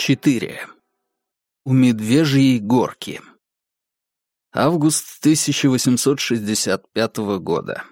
4. У Медвежьей горки. Август 1865 года.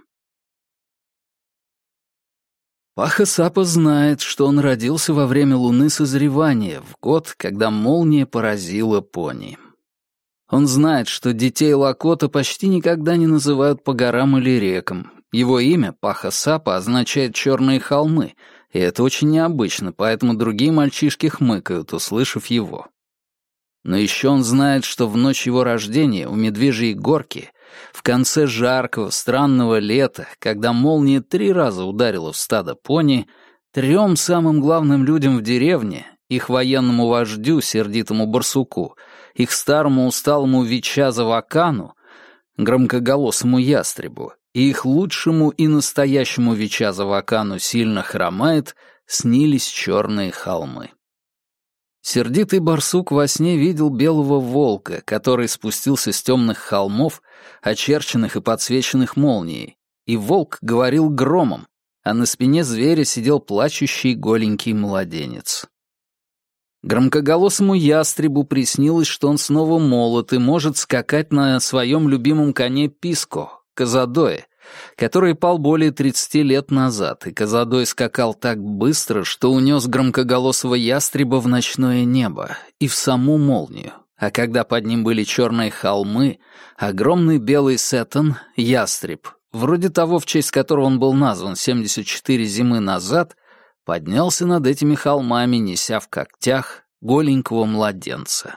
Паха Сапа знает, что он родился во время луны созревания, в год, когда молния поразила пони. Он знает, что детей Лакота почти никогда не называют по горам или рекам. Его имя, Паха Сапа, означает «черные холмы», и это очень необычно, поэтому другие мальчишки хмыкают, услышав его. Но еще он знает, что в ночь его рождения у Медвежьей горки, в конце жаркого, странного лета, когда молния 3 раза ударила в стадо пони, 3 самым главным людям в деревне, их военному вождю, сердитому барсуку, их старому усталому Вичаза-Вакану, громкоголосому ястребу, и их лучшему и настоящему Вичаза-Вакану сильно хромает, снились черные холмы. Сердитый барсук во сне видел белого волка, который спустился с темных холмов, очерченных и подсвеченных молнией, и волк говорил громом, а на спине зверя сидел плачущий голенький младенец. Громкоголосому ястребу приснилось, что он снова молод и может скакать на своем любимом коне Писко, Казадое, который пал более 30 лет назад, и Казадой скакал так быстро, что унес громкоголосого ястреба в ночное небо и в саму молнию, а когда под ним были черные холмы, огромный белый сеттон, ястреб, вроде того, в честь которого он был назван 74 зимы назад, поднялся над этими холмами, неся в когтях голенького младенца.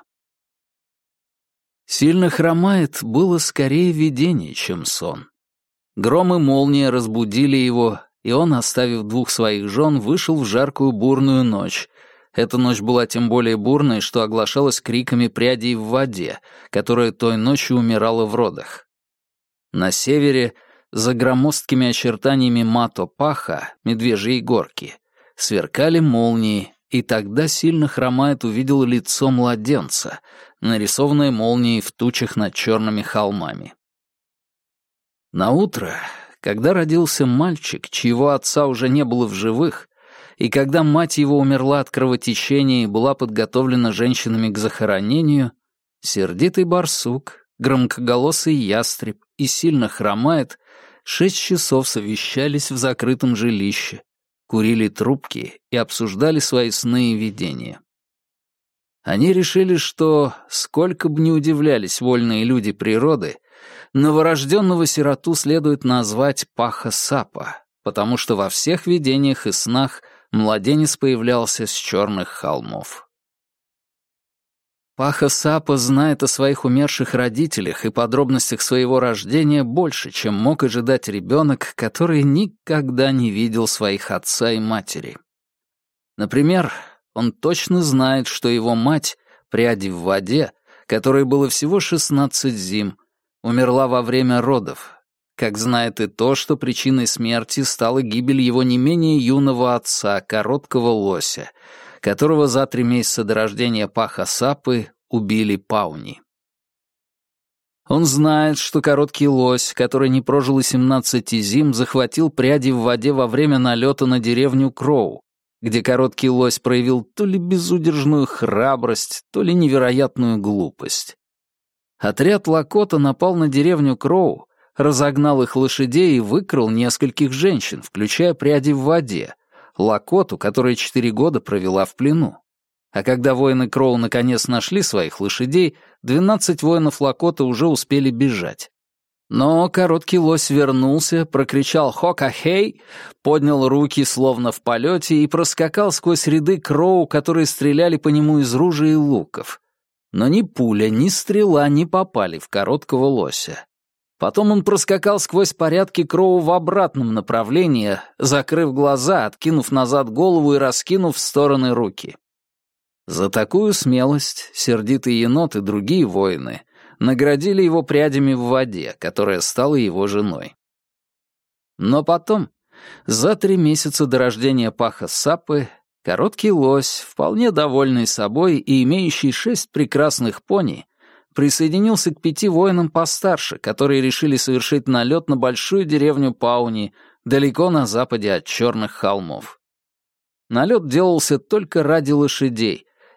«Сильно хромает» было скорее видение, чем сон. Гром и молния разбудили его, и он, оставив 2 своих жен, вышел в жаркую бурную ночь. Эта ночь была тем более бурной, что оглашалась криками прядей в воде, которая той ночью умирала в родах. На севере, за громоздкими очертаниями Мато-Паха, Медвежьей горки, сверкали молнии, и тогда сильно хромает увидел лицо младенца, нарисованное молнией в тучах над черными холмами. Наутро, когда родился мальчик, чьего отца уже не было в живых, и когда мать его умерла от кровотечения и была подготовлена женщинами к захоронению, сердитый барсук, громкоголосый ястреб и сильно хромает 6 часов совещались в закрытом жилище, курили трубки и обсуждали свои сны и видения. Они решили, что, сколько бы ни удивлялись вольные люди природы, новорожденного сироту следует назвать Паха Сапа, потому что во всех видениях и снах младенец появлялся с черных холмов. Паха Сапа знает о своих умерших родителях и подробностях своего рождения больше, чем мог ожидать ребенок, который никогда не видел своих отца и матери. Например, он точно знает, что его мать, пряди в воде, которой было всего 16 зим, умерла во время родов, как знает и то, что причиной смерти стала гибель его не менее юного отца, короткого лося, которого за 3 месяца до рождения Паха Сапы убили пауни. Он знает, что короткий лось, который не прожил и 17 зим, захватил пряди в воде во время налета на деревню Кроу, где короткий лось проявил то ли безудержную храбрость, то ли невероятную глупость. Отряд Лакота напал на деревню Кроу, разогнал их лошадей и выкрал нескольких женщин, включая пряди в воде, Лакоту, которая 4 года провела в плену. А когда воины Кроу наконец нашли своих лошадей, 12 воинов Лакота уже успели бежать. Но короткий лось вернулся, прокричал «Хока-хей!», поднял руки словно в полете и проскакал сквозь ряды Кроу, которые стреляли по нему из ружей и луков. Но ни пуля, ни стрела не попали в короткого лося. Потом он проскакал сквозь порядки Кроу в обратном направлении, закрыв глаза, откинув назад голову и раскинув в стороны руки. За такую смелость сердитый енот и другие воины наградили его прядями в воде, которая стала его женой. Но потом, за 3 месяца до рождения Паха Сапы, короткий лось, вполне довольный собой и имеющий 6 прекрасных пони, присоединился к 5 воинам постарше, которые решили совершить налет на большую деревню Пауни, далеко на западе от Черных холмов. Налет делался только ради лошадей,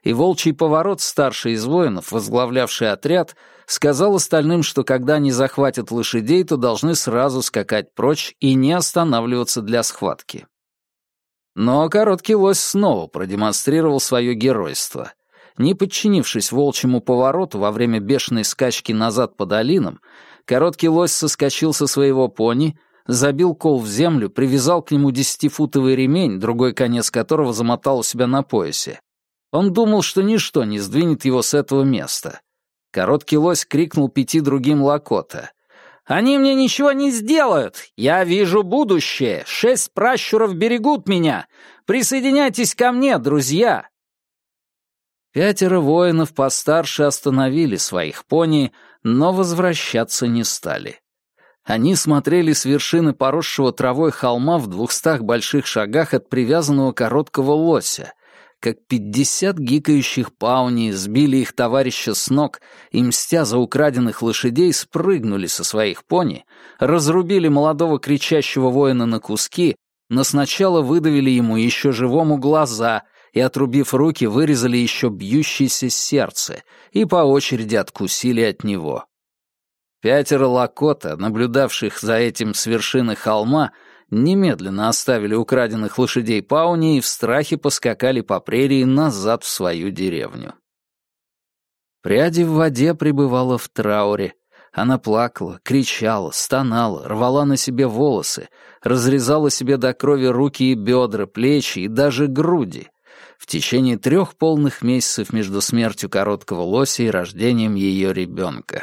и волчий поворот, старший из воинов, возглавлявший отряд, сказал остальным, что когда они захватят лошадей, то должны сразу скакать прочь и не останавливаться для схватки. Но короткий лось снова продемонстрировал свое геройство. Не подчинившись волчьему повороту во время бешеной скачки назад по долинам, короткий лось соскочил со своего пони, забил кол в землю, привязал к нему 10-футовый ремень, другой конец которого замотал у себя на поясе. Он думал, что ничто не сдвинет его с этого места. Короткий лось крикнул 5 другим Лакота. «Они мне ничего не сделают! Я вижу будущее! 6 пращуров берегут меня! Присоединяйтесь ко мне, друзья!» 5 воинов постарше остановили своих пони, но возвращаться не стали. Они смотрели с вершины поросшего травой холма в 200 больших шагах от привязанного короткого лося, как 50 гикающих пауни сбили их товарища с ног и, мстя за украденных лошадей, спрыгнули со своих пони, разрубили молодого кричащего воина на куски, но сначала выдавили ему еще живому глаза и, отрубив руки, вырезали еще бьющееся сердце и по очереди откусили от него. 5 Лакота, наблюдавших за этим с вершины холма, немедленно оставили украденных лошадей пауни и в страхе поскакали по прерии назад в свою деревню. Пряди в воде пребывала в трауре. Она плакала, кричала, стонала, рвала на себе волосы, разрезала себе до крови руки и бедра, плечи и даже груди. В течение 3 полных месяцев между смертью короткого лося и рождением ее ребенка.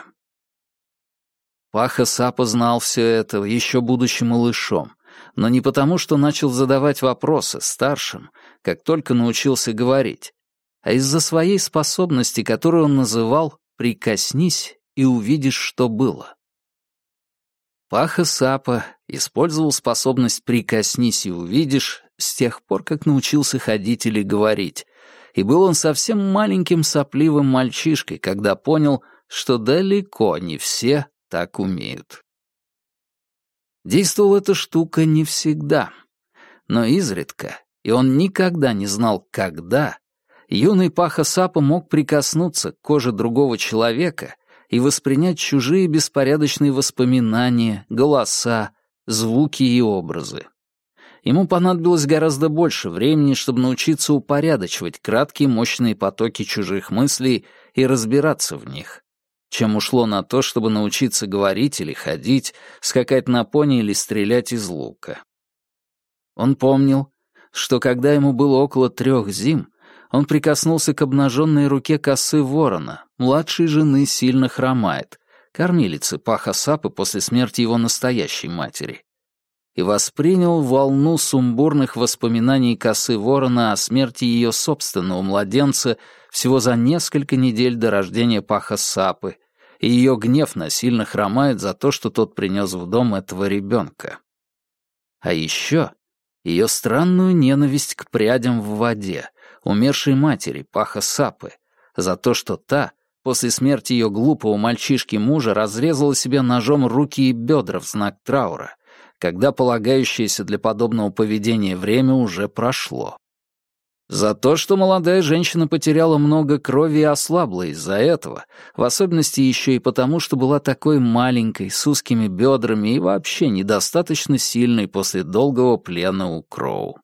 Паха Сапа знал все это, еще будучи малышом, но не потому, что начал задавать вопросы старшим, как только научился говорить, а из-за своей способности, которую он называл «прикоснись и увидишь, что было». Паха Сапа использовал способность «прикоснись и увидишь» с тех пор, как научился ходить или говорить, и был он совсем маленьким сопливым мальчишкой, когда понял, что далеко не все так умеют. Действовала эта штука не всегда, но изредка, и он никогда не знал, когда, юный Паха Сапа мог прикоснуться к коже другого человека и воспринять чужие беспорядочные воспоминания, голоса, звуки и образы. Ему понадобилось гораздо больше времени, чтобы научиться упорядочивать краткие мощные потоки чужих мыслей и разбираться в них, чем ушло на то, чтобы научиться говорить или ходить, скакать на пони или стрелять из лука. Он помнил, что когда ему было около 3 зим, он прикоснулся к обнаженной руке косы ворона, младшей жены сильно хромает, кормилицы Паха Сапы после смерти его настоящей матери, и воспринял волну сумбурных воспоминаний косы ворона о смерти ее собственного младенца всего за несколько недель до рождения Паха Сапы, и ее гнев на сильно хромает за то, что тот принес в дом этого ребенка. А еще ее странную ненависть к прядям в воде, умершей матери Паха Сапы, за то, что та, после смерти ее глупого мальчишки-мужа, разрезала себе ножом руки и бедра в знак траура, когда полагающееся для подобного поведения время уже прошло. За то, что молодая женщина потеряла много крови и ослабла из-за этого, в особенности еще и потому, что была такой маленькой, с узкими бедрами и вообще недостаточно сильной после долгого плена у Кроу.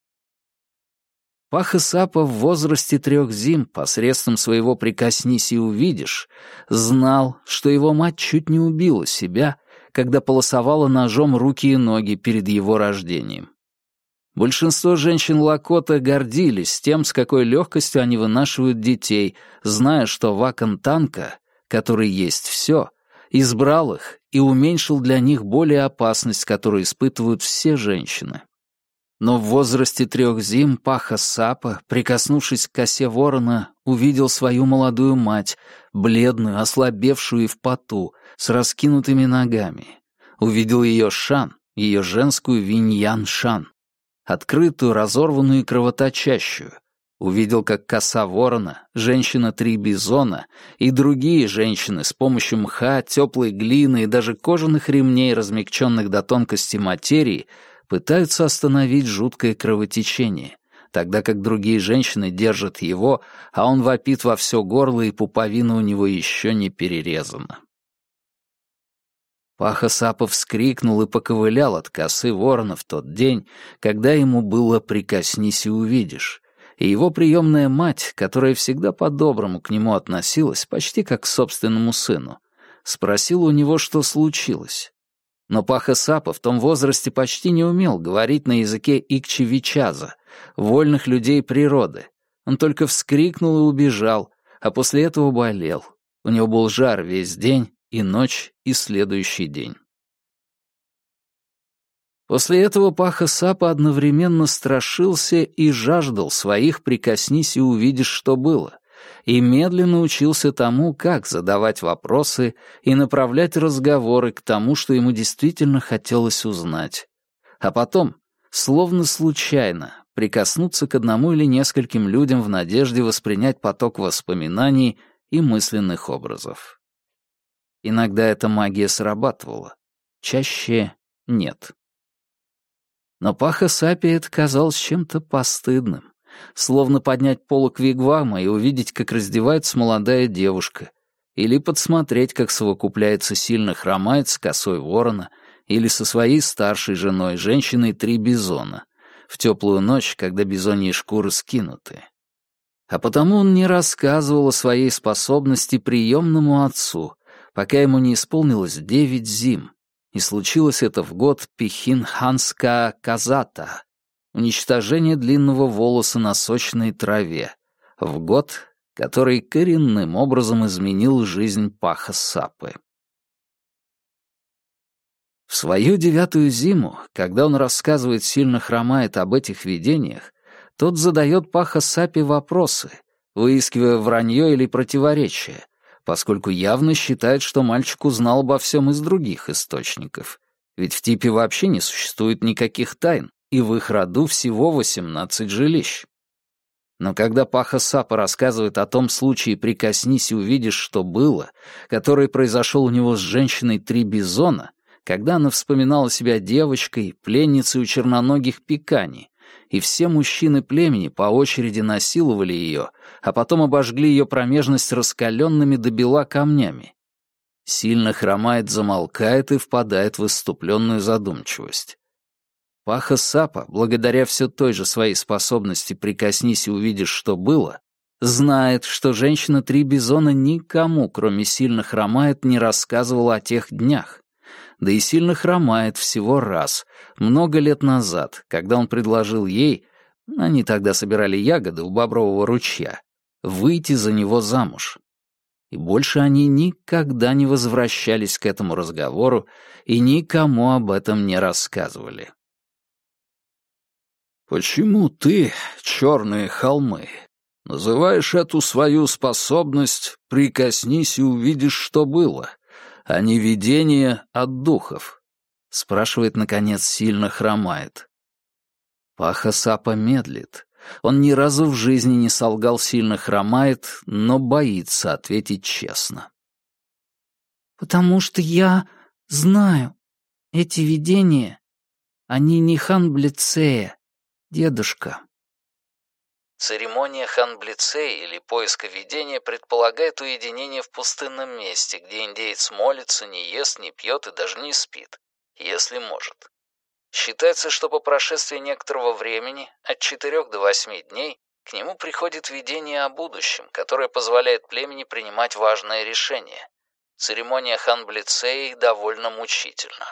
Паха Сапа в возрасте 3 зим посредством своего «прикоснись и увидишь» знал, что его мать чуть не убила себя, когда полосовала ножом руки и ноги перед его рождением. Большинство женщин Лакота гордились тем, с какой легкостью они вынашивают детей, зная, что Вакан Танка, который есть все, избрал их и уменьшил для них более опасность, которую испытывают все женщины. Но в возрасте 3 зим Паха Сапа, прикоснувшись к косе ворона, увидел свою молодую мать, бледную, ослабевшую и в поту, с раскинутыми ногами. Увидел ее шан, ее женскую виньян-шан, открытую, разорванную и кровоточащую. Увидел, как коса ворона, женщина 3 бизона и другие женщины с помощью мха, теплой глины и даже кожаных ремней, размягченных до тонкости материи, пытаются остановить жуткое кровотечение, тогда как другие женщины держат его, а он вопит во все горло, и пуповина у него еще не перерезана. Паха Сапа вскрикнул и поковылял от косы ворона в тот день, когда ему было «прикоснись и увидишь», и его приемная мать, которая всегда по-доброму к нему относилась, почти как к собственному сыну, спросила у него, что случилось. Но Паха Сапа в том возрасте почти не умел говорить на языке икчевичаза, вольных людей природы. Он только вскрикнул и убежал, а после этого болел. У него был жар весь день, и ночь, и следующий день. После этого Паха Сапа одновременно страшился и жаждал своих «прикоснись и увидишь, что было», и медленно учился тому, как задавать вопросы и направлять разговоры к тому, что ему действительно хотелось узнать. А потом, словно случайно, прикоснуться к одному или нескольким людям в надежде воспринять поток воспоминаний и мысленных образов. Иногда эта магия срабатывала, чаще нет. Но Паха Сапе это казалось чем-то постыдным, словно поднять полог вигвама и увидеть, как раздевается молодая девушка, или подсмотреть, как совокупляется сильно хромает с косой ворона или со своей старшей женой, женщиной три бизона, в теплую ночь, когда бизоньи шкуры скинуты. А потому он не рассказывал о своей способности приемному отцу, пока ему не исполнилось 9 зим, и случилось это в год Пихин-Ханска-Казата, уничтожение длинного волоса на сочной траве, в год, который коренным образом изменил жизнь Паха Сапы. В свою 9-ю зиму, когда он рассказывает сильно хромает об этих видениях, тот задает Паха Сапе вопросы, выискивая вранье или противоречие, поскольку явно считает, что мальчик узнал обо всем из других источников. Ведь в типе вообще не существует никаких тайн, и в их роду всего 18 жилищ. Но когда Паха Сапа рассказывает о том случае «прикоснись и увидишь, что было», который произошел у него с женщиной три бизона, когда она вспоминала себя девочкой, пленницей у черноногих пикани, и все мужчины племени по очереди насиловали ее, а потом обожгли ее промежность раскаленными до бела камнями. Сильно хромает, замолкает и впадает в исступленную задумчивость. Паха Сапа, благодаря все той же своей способности «прикоснись и увидишь, что было», знает, что женщина три бизона никому, кроме сильно хромает, не рассказывала о тех днях. Да и сильно хромает всего раз, много лет назад, когда он предложил ей, они тогда собирали ягоды у Бобрового ручья, выйти за него замуж. И больше они никогда не возвращались к этому разговору и никому об этом не рассказывали. «Почему ты, черные холмы, называешь эту свою способность «прикоснись и увидишь, что было», а не видение от духов?» — спрашивает, наконец, сильно хромает. Паха Сапа медлит. Он ни разу в жизни не солгал, сильно хромает, но боится ответить честно. «Потому что я знаю, эти видения, они не ханблицея, дедушка». Церемония ханблицей или поиска видения предполагает уединение в пустынном месте, где индеец молится, не ест, не пьет и даже не спит, если может. Считается, что по прошествии некоторого времени, от 4 до 8 дней, к нему приходит видение о будущем, которое позволяет племени принимать важные решения. Церемония ханблицей довольно мучительна.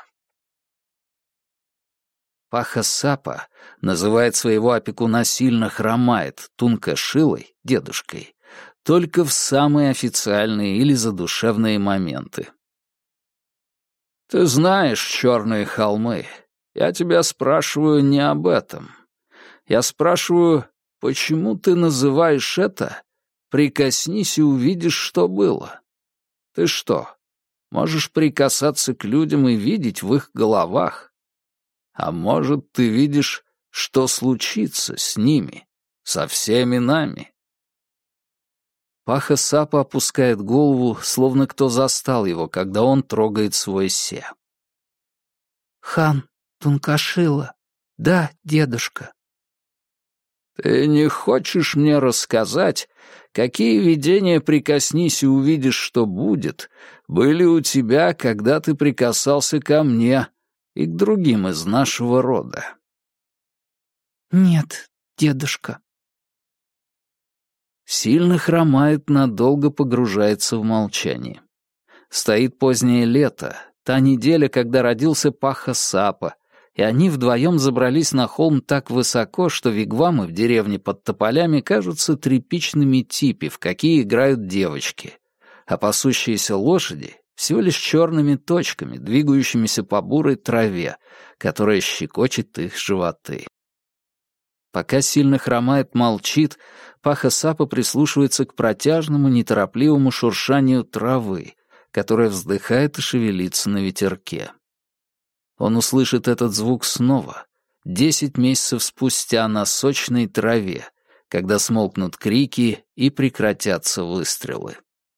Паха Сапа называет своего опекуна сильно хромает Тунка Шилой, дедушкой, только в самые официальные или задушевные моменты. «Ты знаешь, черные холмы, я тебя спрашиваю не об этом. Я спрашиваю, почему ты называешь это «прикоснись и увидишь, что было»? Ты что, можешь прикасаться к людям и видеть в их головах? А может, ты видишь, что случится с ними, со всеми нами?» Паха Сапа опускает голову, словно кто застал его, когда он трогает свой се. «Хан Тункашила, да, дедушка». Ты не хочешь мне рассказать, какие видения «прикоснись и увидишь, что будет» были у тебя, когда ты прикасался ко мне и к другим из нашего рода?» «Нет, дедушка». Сильно хромает, надолго погружается в молчание. Стоит позднее лето, та неделя, когда родился Паха Сапа, и они вдвоем забрались на холм так высоко, что вигвамы в деревне под тополями кажутся тряпичными типи, в какие играют девочки, а пасущиеся лошади — всего лишь черными точками, двигающимися по бурой траве, которая щекочет их животы. Пока сильно хромает, молчит, Паха Сапа прислушивается к протяжному, неторопливому шуршанию травы, которая вздыхает и шевелится на ветерке. Он услышит этот звук снова, 10 месяцев спустя на сочной траве, когда смолкнут крики и прекратятся выстрелы.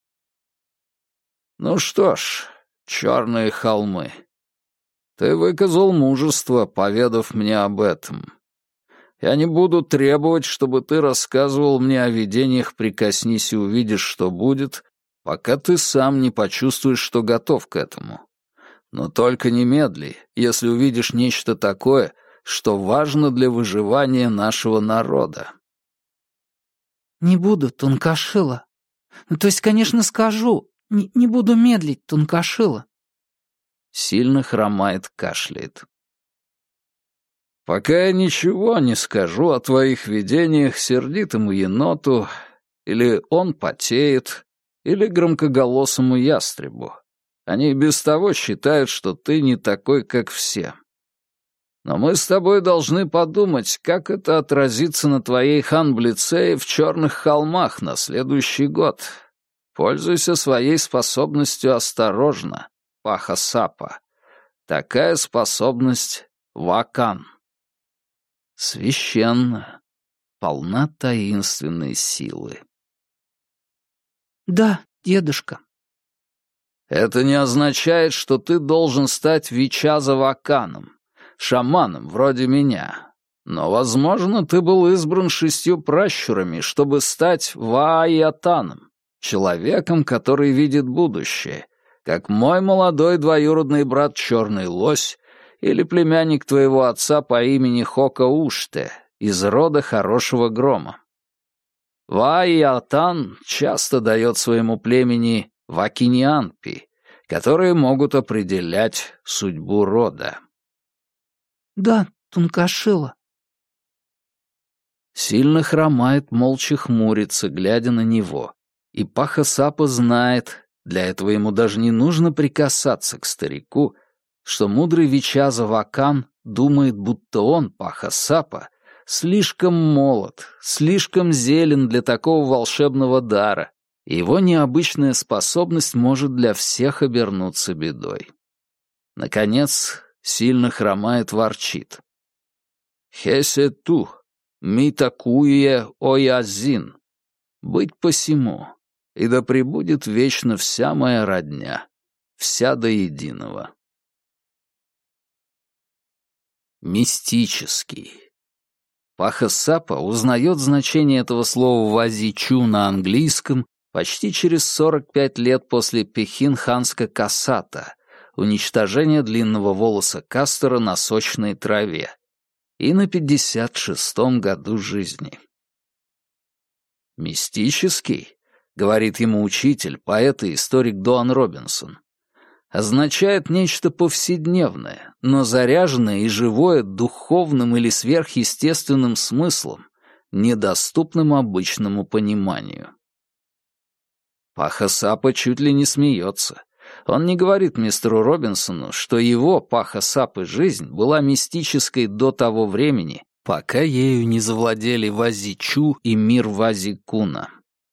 «Ну что ж, черные холмы, ты выказал мужество, поведав мне об этом. Я не буду требовать, чтобы ты рассказывал мне о видениях «прикоснись и увидишь, что будет», пока ты сам не почувствуешь, что готов к этому. Но только не медли, если увидишь нечто такое, что важно для выживания нашего народа». «Не буду, Тункашила. То есть, конечно, скажу. Не буду медлить, Тункашила». Сильно хромает, кашляет. «Пока я ничего не скажу о твоих видениях сердитому еноту, или он потеет, или громкоголосому ястребу. Они без того считают, что ты не такой, как все. Но мы с тобой должны подумать, как это отразится на твоей ханблицее в Черных холмах на следующий год. Пользуйся своей способностью осторожно, Паха Сапа. Такая способность — Вакан. Священна, полна таинственной силы». «Да, дедушка». «Это не означает, что ты должен стать Вичаза-Ваканом, шаманом вроде меня. Но, возможно, ты был избран 6 пращурами, чтобы стать Ваатаном, человеком, который видит будущее, как мой молодой двоюродный брат Черный Лось или племянник твоего отца по имени Хока-Уште из рода Хорошего Грома. Ваатан часто дает своему племени Вакинианпи, которые могут определять судьбу рода». «Да, Тункашила». Сильно хромает, молча хмурится, глядя на него. И Паха Сапа знает, для этого ему даже не нужно прикасаться к старику, что мудрый Вичаза Вакан думает, будто он, Паха Сапа, слишком молод, слишком зелен для такого волшебного дара, и его необычная способность может для всех обернуться бедой. Наконец, сильно хромает, ворчит. «Хесе ту, ми такуе оязин. Быть посему, и да пребудет вечно вся моя родня, вся до единого». Мистический. Паха Сапа узнает значение этого слова «вазичу» на английском почти через 45 лет после Пехин-ханска-касата, уничтожения длинного волоса кастора на сочной траве, и на 56-м году жизни. «Мистический», — говорит ему учитель, поэт и историк Дуан Робинсон, означает нечто повседневное, но заряженное и живое духовным или сверхъестественным смыслом, недоступным обычному пониманию. Паха Сапа чуть ли не смеется. Он не говорит мистеру Робинсону, что его, Паха Сапы, жизнь была мистической до того времени, пока ею не завладели Вазичу и мир Вазикуна.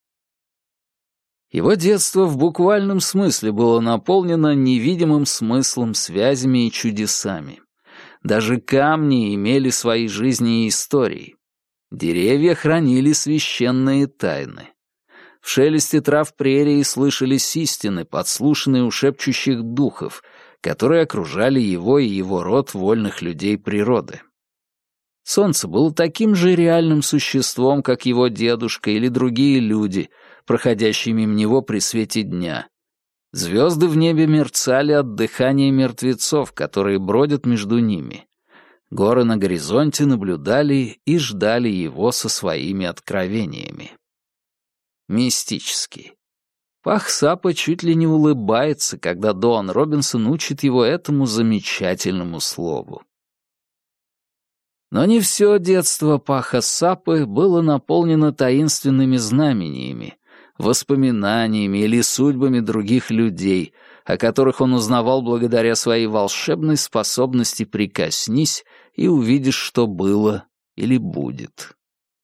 Его детство в буквальном смысле было наполнено невидимым смыслом, связями и чудесами. Даже камни имели свои жизни и истории. Деревья хранили священные тайны. В шелесте трав прерии слышались истины, подслушанные у шепчущих духов, которые окружали его и его род вольных людей природы. Солнце было таким же реальным существом, как его дедушка или другие люди, проходящие мимо него при свете дня. Звезды в небе мерцали от дыхания мертвецов, которые бродят между ними. Горы на горизонте наблюдали и ждали его со своими откровениями. Мистический. Пах Сапа чуть ли не улыбается, когда Доан Робинсон учит его этому замечательному слову. Но не все детство Паха Сапы было наполнено таинственными знамениями, воспоминаниями или судьбами других людей, о которых он узнавал благодаря своей волшебной способности «прикоснись» и увидишь, что было или будет.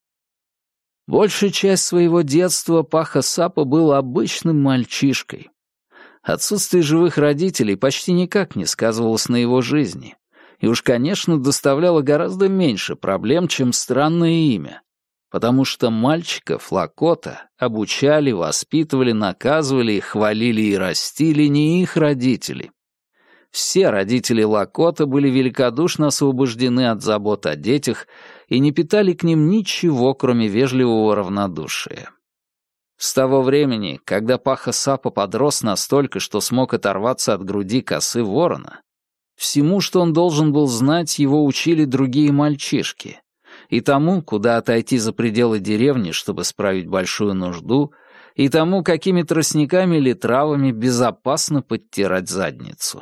Большую часть своего детства Паха Сапа был обычным мальчишкой. Отсутствие живых родителей почти никак не сказывалось на его жизни, и уж, конечно, доставляло гораздо меньше проблем, чем странное имя, потому что мальчиков Лакота обучали, воспитывали, наказывали, хвалили и растили не их родители. Все родители Лакота были великодушно освобождены от забот о детях и не питали к ним ничего, кроме вежливого равнодушия. С того времени, когда Паха Сапа подрос настолько, что смог оторваться от груди косы ворона, всему, что он должен был знать, его учили другие мальчишки, и тому, куда отойти за пределы деревни, чтобы справить большую нужду, и тому, какими тростниками или травами безопасно подтирать задницу.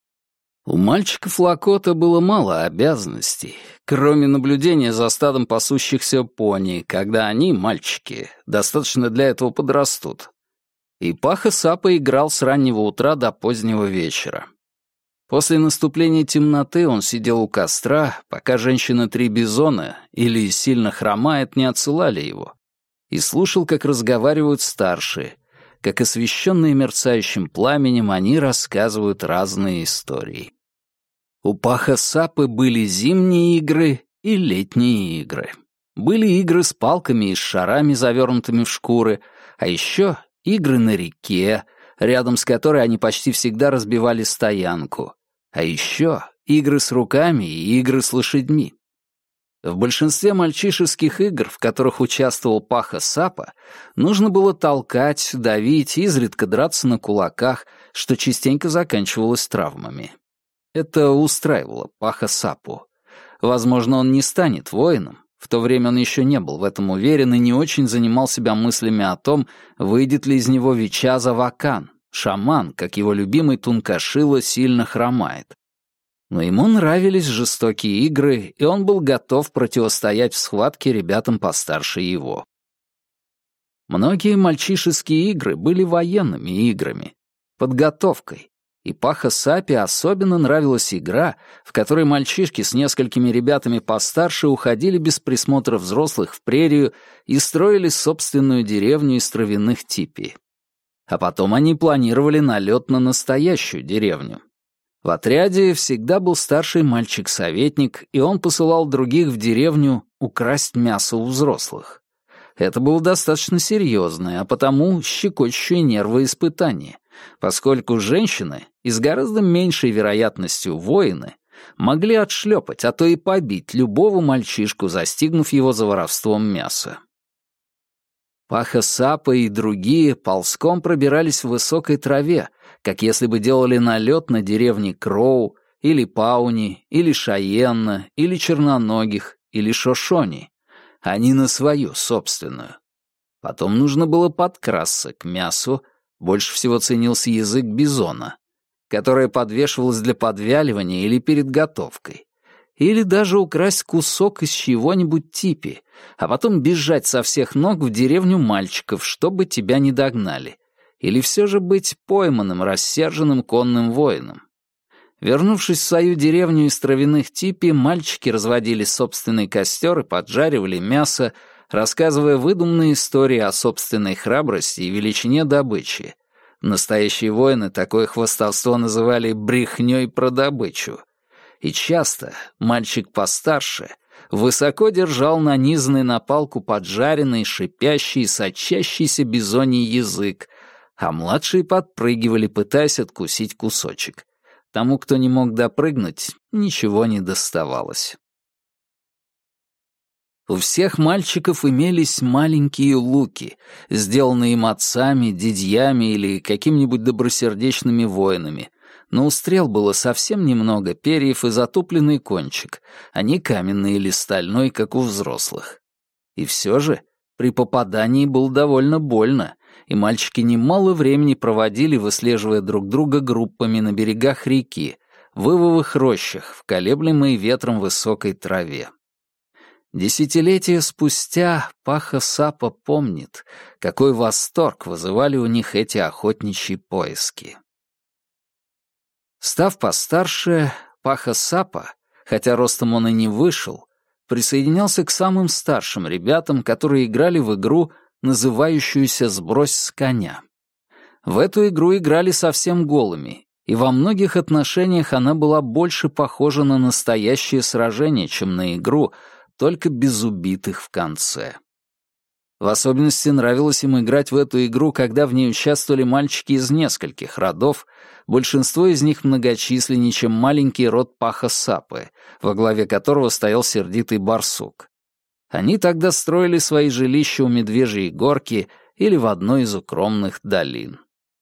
У мальчиков Лакота было мало обязанностей, кроме наблюдения за стадом пасущихся пони, когда они, мальчики, достаточно для этого подрастут. И Паха Сапа играл с раннего утра до позднего вечера. После наступления темноты он сидел у костра, пока женщины-три бизона или сильно хромает не отсылали его, и слушал, как разговаривают старшие, как освещенные мерцающим пламенем они рассказывают разные истории. У Паха Сапы были зимние игры и летние игры. Были игры с палками и с шарами, завернутыми в шкуры, а еще игры на реке, рядом с которой они почти всегда разбивали стоянку, а еще игры с руками и игры с лошадьми. В большинстве мальчишеских игр, в которых участвовал Паха Сапа, нужно было толкать, давить, изредка драться на кулаках, что частенько заканчивалось травмами. Это устраивало Паха Сапу. Возможно, он не станет воином. В то время он еще не был в этом уверен и не очень занимал себя мыслями о том, выйдет ли из него Вичаза Вакан, шаман, как его любимый Тункашила сильно хромает. Но ему нравились жестокие игры, и он был готов противостоять в схватке ребятам постарше его. Многие мальчишеские игры были военными играми, подготовкой, и Паха Сапе особенно нравилась игра, в которой мальчишки с несколькими ребятами постарше уходили без присмотра взрослых в прерию и строили собственную деревню из травяных типий. А потом они планировали налет на настоящую деревню. В отряде всегда был старший мальчик-советник, и он посылал других в деревню украсть мясо у взрослых. Это было достаточно серьезное, а потому щекочущее нервы испытание, поскольку женщины, и с гораздо меньшей вероятностью воины, могли отшлепать, а то и побить любого мальчишку, застигнув его за воровством мяса. Паха Сапа и другие ползком пробирались в высокой траве, как если бы делали налет на деревни Кроу, или Пауни, или Шайенна, или Черноногих, или Шошони, а не на свою собственную. Потом нужно было подкрасться к мясу, больше всего ценился язык бизона, которое подвешивалось для подвяливания или перед готовкой, или даже украсть кусок из чего-нибудь типи, а потом бежать со всех ног в деревню мальчиков, чтобы тебя не догнали, или все же быть пойманным, рассерженным конным воином. Вернувшись в свою деревню из травяных типи, мальчики разводили собственный костер и поджаривали мясо, рассказывая выдуманные истории о собственной храбрости и величине добычи. Настоящие воины такое хвастовство называли «брехнёй про добычу». И часто мальчик постарше высоко держал нанизанный на палку поджаренный, шипящий, сочащийся бизоний язык, а младшие подпрыгивали, пытаясь откусить кусочек. Тому, кто не мог допрыгнуть, ничего не доставалось. У всех мальчиков имелись маленькие луки, сделанные им отцами, дядьями или какими-нибудь добросердечными воинами, но у стрел было совсем немного перьев и затупленный кончик, а не каменный или стальной, как у взрослых. И все же при попадании было довольно больно, и мальчики немало времени проводили, выслеживая друг друга группами на берегах реки, в ивовых рощах, в колеблемой ветром высокой траве. Десятилетия спустя Паха Сапа помнит, какой восторг вызывали у них эти охотничьи поиски. Став постарше, Паха Сапа, хотя ростом он и не вышел, присоединялся к самым старшим ребятам, которые играли в игру, называющуюся «Сбрось с коня». В эту игру играли совсем голыми, и во многих отношениях она была больше похожа на настоящее сражение, чем на игру, только без убитых в конце. В особенности нравилось им играть в эту игру, когда в ней участвовали мальчики из нескольких родов, большинство из них многочисленнее, чем маленький род Паха Сапы, во главе которого стоял сердитый барсук. Они тогда строили свои жилища у Медвежьей горки или в одной из укромных долин.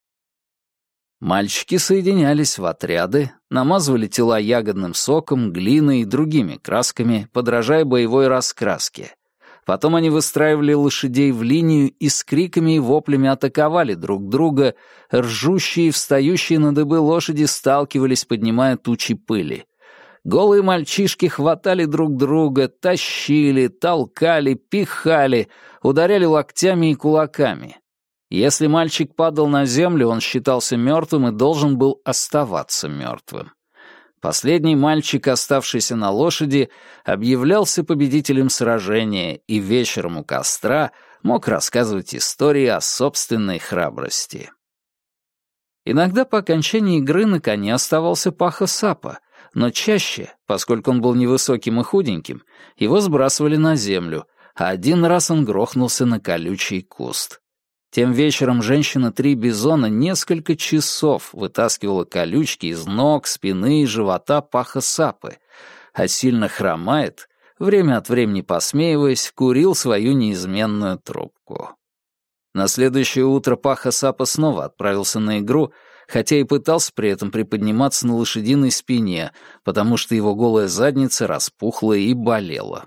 Мальчики соединялись в отряды, намазывали тела ягодным соком, глиной и другими красками, подражая боевой раскраске. Потом они выстраивали лошадей в линию и с криками и воплями атаковали друг друга, ржущие и встающие на дыбы лошади сталкивались, поднимая тучи пыли. Голые мальчишки хватали друг друга, тащили, толкали, пихали, ударяли локтями и кулаками. Если мальчик падал на землю, он считался мертвым и должен был оставаться мертвым. Последний мальчик, оставшийся на лошади, объявлялся победителем сражения и вечером у костра мог рассказывать истории о собственной храбрости. Иногда по окончании игры на коне оставался Паха Сапа, но чаще, поскольку он был невысоким и худеньким, его сбрасывали на землю, а один раз он грохнулся на колючий куст. Тем вечером женщина Три Бизона несколько часов вытаскивала колючки из ног, спины и живота Паха Сапы, а сильно хромает, время от времени посмеиваясь, курил свою неизменную трубку. На следующее утро Паха Сапа снова отправился на игру, хотя и пытался при этом приподниматься на лошадиной спине, потому что его голая задница распухла и болела.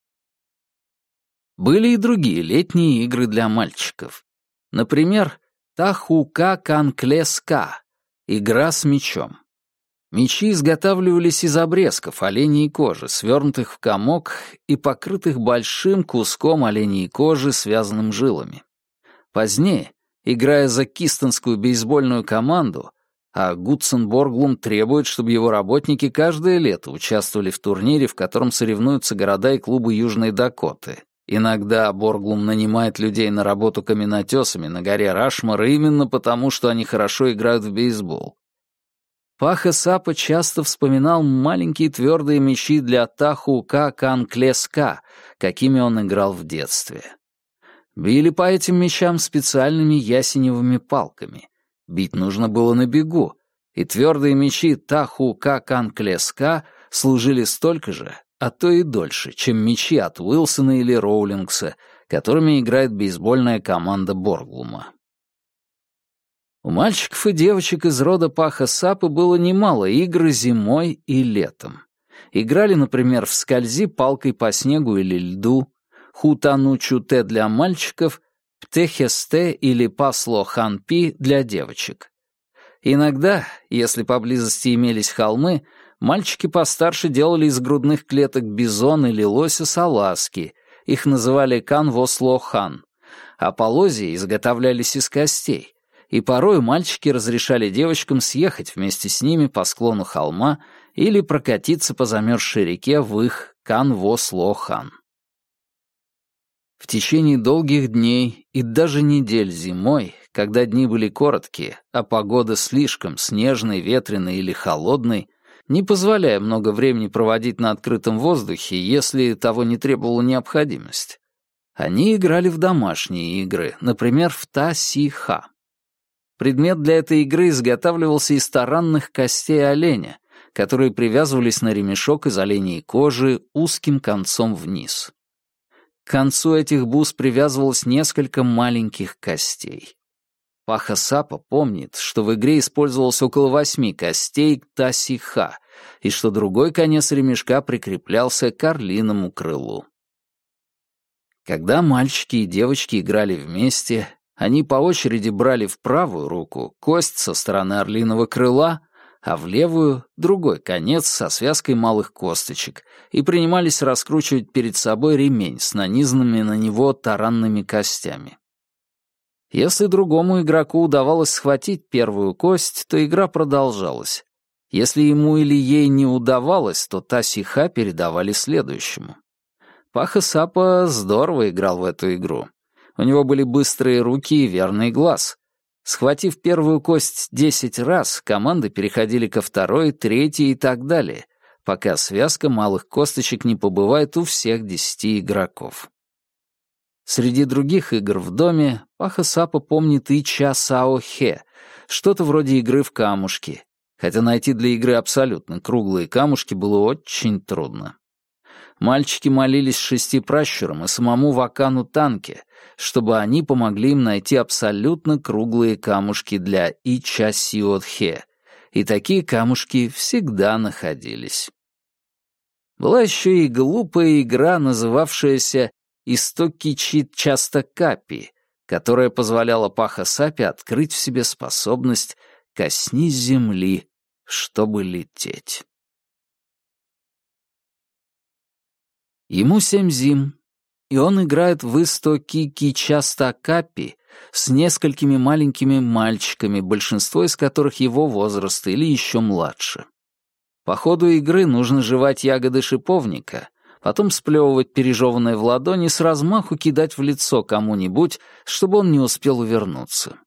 Были и другие летние игры для мальчиков. Например, Тахука-Канклеска — игра с мечом. Мечи изготавливались из обрезков оленей кожи, свернутых в комок и покрытых большим куском оленей кожи, связанным жилами. Позднее, играя за кистонскую бейсбольную команду, а Гудсон Борглум требует, чтобы его работники каждое лето участвовали в турнире, в котором соревнуются города и клубы Южной Дакоты. Иногда Борглум нанимает людей на работу каменотесами на горе Рашмор именно потому, что они хорошо играют в бейсбол. Паха Сапа часто вспоминал маленькие твердые мечи для Тахука-Канклеска, какими он играл в детстве. Били по этим мечам специальными ясеневыми палками. Бить нужно было на бегу, и твердые мечи Тахука-Канклеска служили столько же, а то и дольше, чем мячи от Уилсона или Роулингса, которыми играет бейсбольная команда Борглума. У мальчиков и девочек из рода Паха Сапы было немало игр зимой и летом. Играли, например, в скользи палкой по снегу или льду, хутану-чуте для мальчиков, птехесте или пасло-ханпи для девочек. Иногда, если поблизости имелись холмы, мальчики постарше делали из грудных клеток бизона или лося салазки, их называли канвослохан, а полозья изготовлялись из костей, и порой мальчики разрешали девочкам съехать вместе с ними по склону холма или прокатиться по замерзшей реке в их канвослохан. В течение долгих дней и даже недель зимой, когда дни были короткие, а погода слишком снежной, ветреной или холодной, не позволяя много времени проводить на открытом воздухе, если того не требовала необходимость. Они играли в домашние игры, например, в та-си-ха. Предмет для этой игры изготавливался из таранных костей оленя, которые привязывались на ремешок из оленей кожи узким концом вниз. К концу этих бус привязывалось несколько маленьких костей. Паха-Сапа помнит, что в игре использовалось около 8 костей Та-Си-Ха, и что другой конец ремешка прикреплялся к орлиному крылу. Когда мальчики и девочки играли вместе, они по очереди брали в правую руку кость со стороны орлиного крыла, а в левую — другой конец со связкой малых косточек, и принимались раскручивать перед собой ремень с нанизанными на него таранными костями. Если другому игроку удавалось схватить первую кость, то игра продолжалась. Если ему или ей не удавалось, то Та-Си-Ха передавали следующему. Паха-Сапа здорово играл в эту игру. У него были быстрые руки и верный глаз. Схватив первую кость 10 раз, команды переходили ко второй, третьей и так далее, пока связка малых косточек не побывает у всех 10 игроков. Среди других игр в доме Паха-Сапа помнит и Ча-Сао-Хе, что-то вроде игры в камушки, хотя найти для игры абсолютно круглые камушки было очень трудно. Мальчики молились 6 пращурам и самому Вакану Танке, чтобы они помогли им найти абсолютно круглые камушки для И-Ча-Сио-Хе, и такие камушки всегда находились. Была еще и глупая игра, называвшаяся Истокичи-Частакапи, которая позволяла Паха-Сапе открыть в себе способность «коснись земли, чтобы лететь». Ему 7 зим, и он играет в Истокичи-Частакапи с несколькими маленькими мальчиками, большинство из которых его возраста или еще младше. По ходу игры нужно жевать ягоды шиповника, потом сплевывать пережеванное в ладони и с размаху кидать в лицо кому-нибудь, чтобы он не успел увернуться.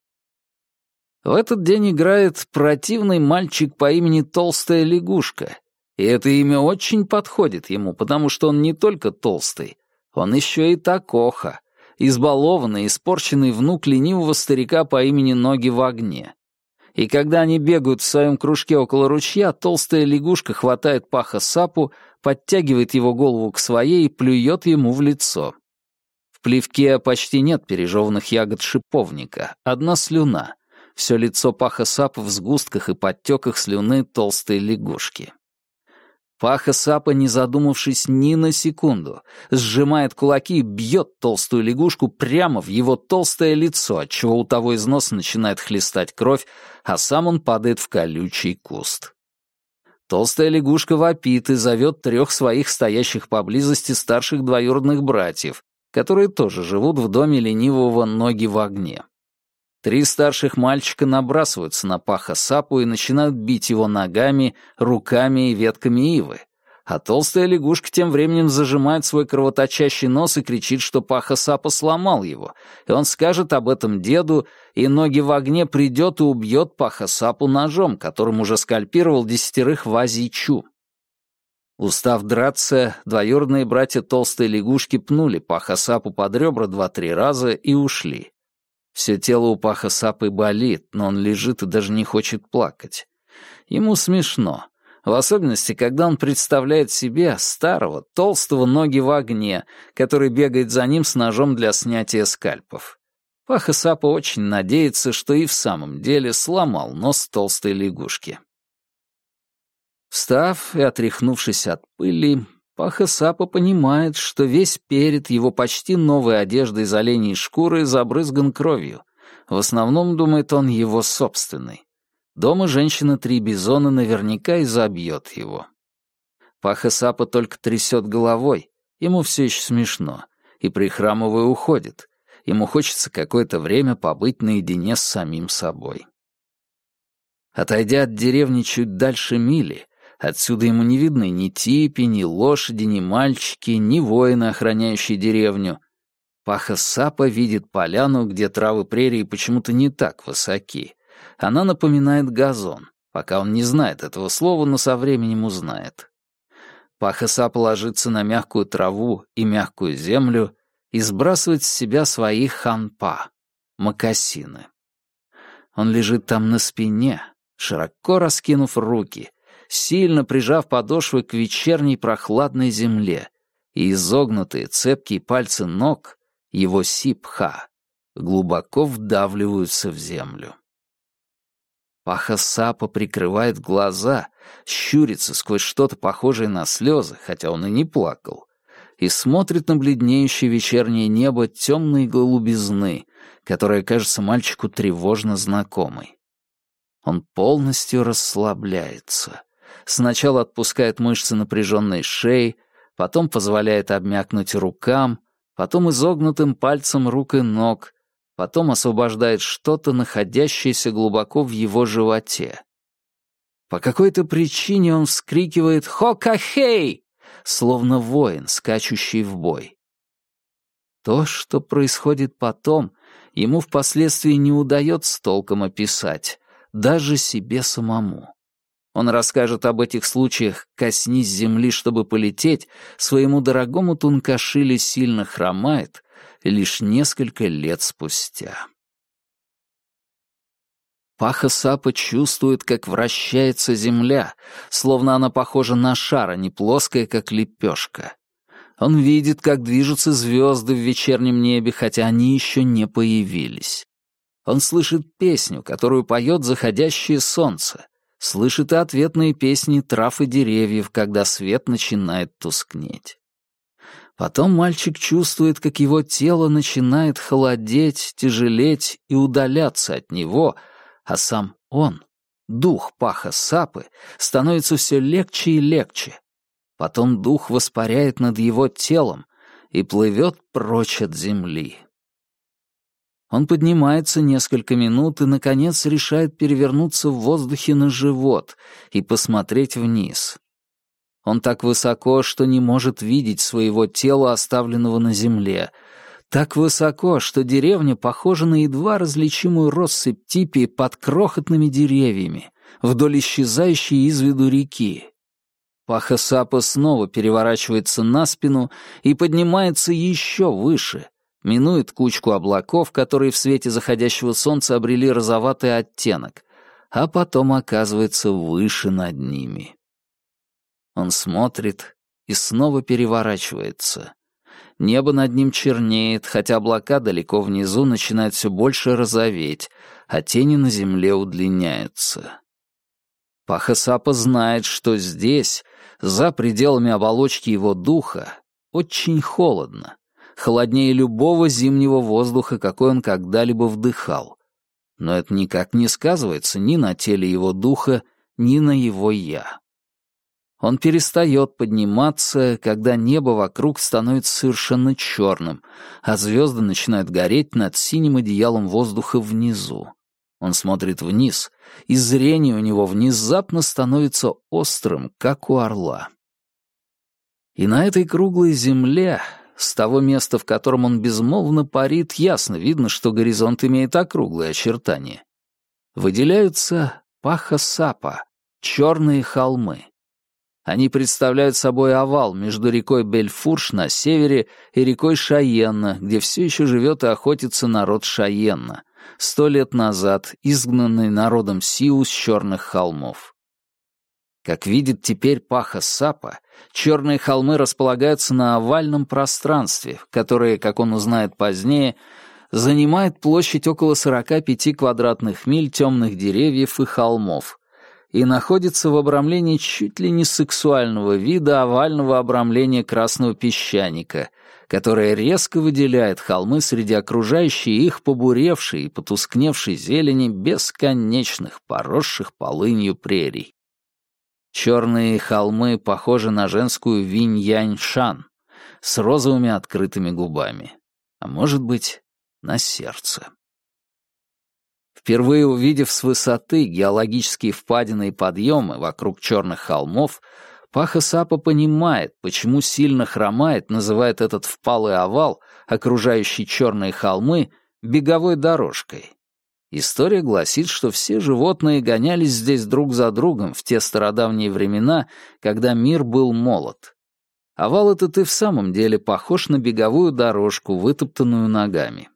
В этот день играет противный мальчик по имени Толстая лягушка, и это имя очень подходит ему, потому что он не только толстый, он еще и такоха, избалованный, испорченный внук ленивого старика по имени Ноги в огне. И когда они бегают в своем кружке около ручья, толстая лягушка хватает Паха-Сапу, подтягивает его голову к своей и плюет ему в лицо. В плевке почти нет пережеванных ягод шиповника, одна слюна. Все лицо Паха-Сапа в сгустках и подтеках слюны толстой лягушки. Паха-Сапа, не задумавшись ни на секунду, сжимает кулаки и бьет толстую лягушку прямо в его толстое лицо, отчего у того из носа начинает хлестать кровь, а сам он падает в колючий куст. Толстая лягушка вопит и зовет 3 своих стоящих поблизости старших двоюродных братьев, которые тоже живут в доме ленивого Ноги в огне. 3 старших мальчика набрасываются на Паха-Сапу и начинают бить его ногами, руками и ветками ивы, а толстая лягушка тем временем зажимает свой кровоточащий нос и кричит, что Паха-Сапа сломал его, и он скажет об этом деду, и Ноги в огне придет и убьет Паха-Сапу ножом, которым уже скальпировал 10 Вази-Чу. Устав драться, двоюродные братья толстой лягушки пнули Паха-Сапу под ребра 2-3 раза и ушли. Все тело у Паха-Сапы болит, но он лежит и даже не хочет плакать. Ему смешно, в особенности, когда он представляет себе старого, толстого Ноги в огне, который бегает за ним с ножом для снятия скальпов. Паха-Сапа очень надеется, что и в самом деле сломал нос толстой лягушки. Встав и отряхнувшись от пыли, Паха-Сапа понимает, что весь перед его почти новой одеждой из оленей шкуры забрызган кровью. В основном, думает он, его собственной. Дома женщина 3 бизона наверняка изобьет его. Паха-Сапа только трясет головой, ему все еще смешно, и прихрамывая уходит. Ему хочется какое-то время побыть наедине с самим собой. Отойдя от деревни чуть дальше мили, отсюда ему не видны ни типи, ни лошади, ни мальчики, ни воины, охраняющие деревню. Паха-Сапа видит поляну, где травы прерии почему-то не так высоки. Она напоминает газон. Пока он не знает этого слова, но со временем узнает. Паха-Сапа ложится на мягкую траву и мягкую землю и сбрасывает с себя свои ханпа, мокасины. Он лежит там на спине, широко раскинув руки, сильно прижав подошвы к вечерней прохладной земле, и изогнутые цепкие пальцы ног, его сипха, глубоко вдавливаются в землю. Паха Сапа прикрывает глаза, щурится сквозь что-то похожее на слезы, хотя он и не плакал, и смотрит на бледнеющее вечернее небо темной голубизны, которая кажется мальчику тревожно знакомой. Он полностью расслабляется. Сначала отпускает мышцы напряженной шеи, потом позволяет обмякнуть рукам, потом изогнутым пальцем рук и ног, потом освобождает что-то, находящееся глубоко в его животе. По какой-то причине он вскрикивает «Хокахей!», словно воин, скачущий в бой. То, что происходит потом, ему впоследствии не удается толком описать, даже себе самому. Он расскажет об этих случаях «Коснись земли, чтобы полететь» своему дорогому Тункашиле сильно хромает лишь несколько лет спустя. Паха Сапа чувствует, как вращается земля, словно она похожа на шар, а не плоская, как лепешка. Он видит, как движутся звезды в вечернем небе, хотя они еще не появились. Он слышит песню, которую поет заходящее солнце, слышит и ответные песни трав и деревьев, когда свет начинает тускнеть. Потом мальчик чувствует, как его тело начинает холодеть, тяжелеть и удаляться от него, а сам он, дух Паха Сапы, становится все легче и легче. Потом дух воспаряет над его телом и плывет прочь от земли. Он поднимается несколько минут и, наконец, решает перевернуться в воздухе на живот и посмотреть вниз. Он так высоко, что не может видеть своего тела, оставленного на земле. Так высоко, что деревня похожа на едва различимую россыпь типи под крохотными деревьями, вдоль исчезающей из виду реки. Паха Сапа снова переворачивается на спину и поднимается еще выше, минует кучку облаков, которые в свете заходящего солнца обрели розоватый оттенок, а потом оказывается выше над ними. Он смотрит и снова переворачивается. Небо над ним чернеет, хотя облака далеко внизу начинают все больше розоветь, а тени на земле удлиняются. Паха Сапа знает, что здесь, за пределами оболочки его духа, очень холодно, холоднее любого зимнего воздуха, какой он когда-либо вдыхал. Но это никак не сказывается ни на теле его духа, ни на его «я». Он перестает подниматься, когда небо вокруг становится совершенно черным, а звезды начинают гореть над синим одеялом воздуха внизу. Он смотрит вниз, и зрение у него внезапно становится острым, как у орла. И на этой круглой земле, с того места, в котором он безмолвно парит, ясно видно, что горизонт имеет округлые очертания. Выделяются Паха Сапа, черные холмы. Они представляют собой овал между рекой Бельфурш на севере и рекой Шайенна, где все еще живет и охотится народ Шайенна, 100 лет назад изгнанный народом Сиу с черных холмов. Как видит теперь Паха Сапа, черные холмы располагаются на овальном пространстве, которое, как он узнает позднее, занимает площадь около 45 квадратных миль темных деревьев и холмов, и находится в обрамлении чуть ли не сексуального вида овального обрамления красного песчаника, которое резко выделяет холмы среди окружающей их побуревшей и потускневшей зелени бесконечных, поросших полынью прерий. Черные холмы похожи на женскую Винь-Янь-Шан с розовыми открытыми губами, а может быть, на сердце. Впервые увидев с высоты геологические впадины и подъемы вокруг черных холмов, Паха Сапа понимает, почему сильно хромает, называет этот впалый овал, окружающий черные холмы, беговой дорожкой. История гласит, что все животные гонялись здесь друг за другом в те стародавние времена, когда мир был молод. Овал этот и в самом деле похож на беговую дорожку, вытоптанную ногами.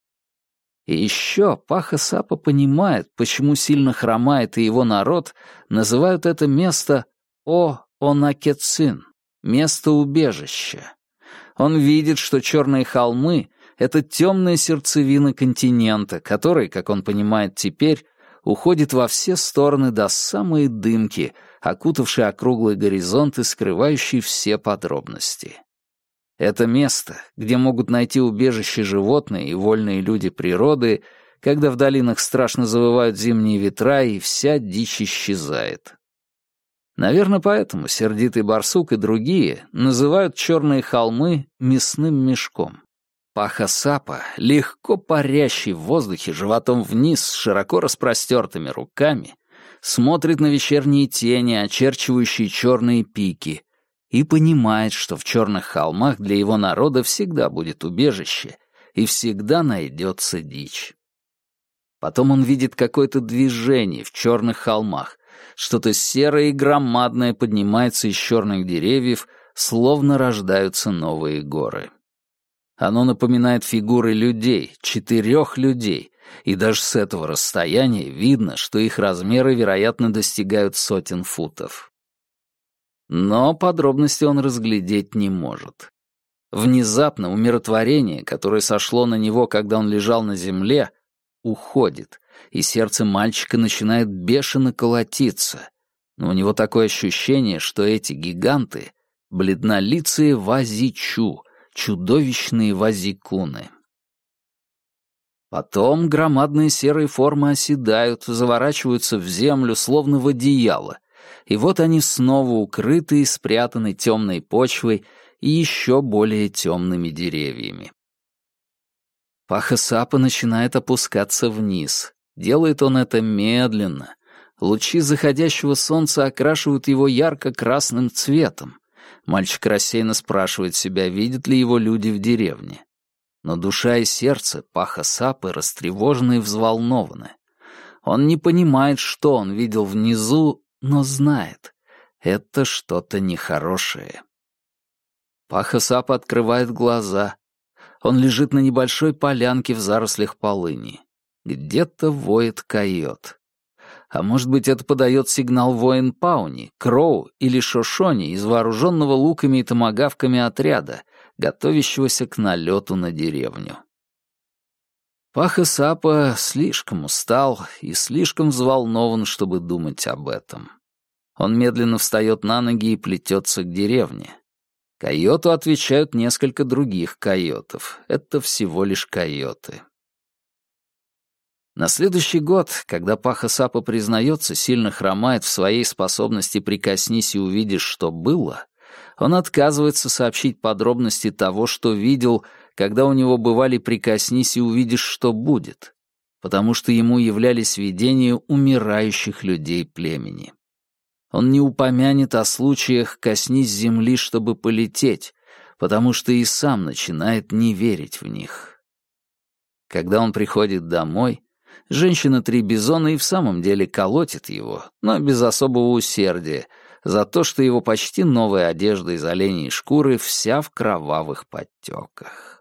И еще Паха Сапа понимает, почему сильно хромает и его народ называют это место О-Онакецин, место убежища, Он видит, что черные холмы — это темная сердцевина континента, который, как он понимает теперь, уходит во все стороны до самой дымки, окутавшей округлый горизонт и скрывающей все подробности. Это место, где могут найти убежище животные и вольные люди природы, когда в долинах страшно завывают зимние ветра и вся дичь исчезает. Наверное, поэтому сердитый барсук и другие называют черные холмы мясным мешком. Паха-Сапа, легко парящий в воздухе животом вниз с широко распростертыми руками, смотрит на вечерние тени, очерчивающие черные пики, и понимает, что в черных холмах для его народа всегда будет убежище и всегда найдется дичь. Потом он видит какое-то движение в черных холмах, что-то серое и громадное поднимается из черных деревьев, словно рождаются новые горы. Оно напоминает фигуры людей, 4 людей, и даже с этого расстояния видно, что их размеры, вероятно, достигают сотен футов. Но подробности он разглядеть не может. Внезапно умиротворение, которое сошло на него, когда он лежал на земле, уходит, и сердце мальчика начинает бешено колотиться. Но у него такое ощущение, что эти гиганты — бледнолицые вазичу, чудовищные вазикуны. Потом громадные серые формы оседают, заворачиваются в землю, словно в одеяло, и вот они снова укрыты и спрятаны темной почвой и еще более темными деревьями. Паха-Сапа начинает опускаться вниз. Делает он это медленно. Лучи заходящего солнца окрашивают его ярко-красным цветом. Мальчик рассеянно спрашивает себя, видят ли его люди в деревне. Но душа и сердце Паха-Сапы растревожены и взволнованы. Он не понимает, что он видел внизу, но знает — это что-то нехорошее. Паха-Сапа открывает глаза. Он лежит на небольшой полянке в зарослях полыни. Где-то воет койот. А может быть, это подает сигнал воин Пауни, Кроу или Шошони из вооруженного луками и томагавками отряда, готовящегося к налету на деревню. Паха-Сапа слишком устал и слишком взволнован, чтобы думать об этом. Он медленно встает на ноги и плетется к деревне. Койоту отвечают несколько других койотов. Это всего лишь койоты. На следующий год, когда Паха-Сапа признается, сильно хромает в своей способности «прикоснись и увидишь, что было», он отказывается сообщить подробности того, что видел, когда у него бывали «прикоснись и увидишь, что будет», потому что ему являлись видения умирающих людей племени. Он не упомянет о случаях «коснись земли, чтобы полететь», потому что и сам начинает не верить в них. Когда он приходит домой, женщина Три Бизона и в самом деле колотит его, но без особого усердия, за то, что его почти новая одежда из оленей шкуры вся в кровавых подтеках.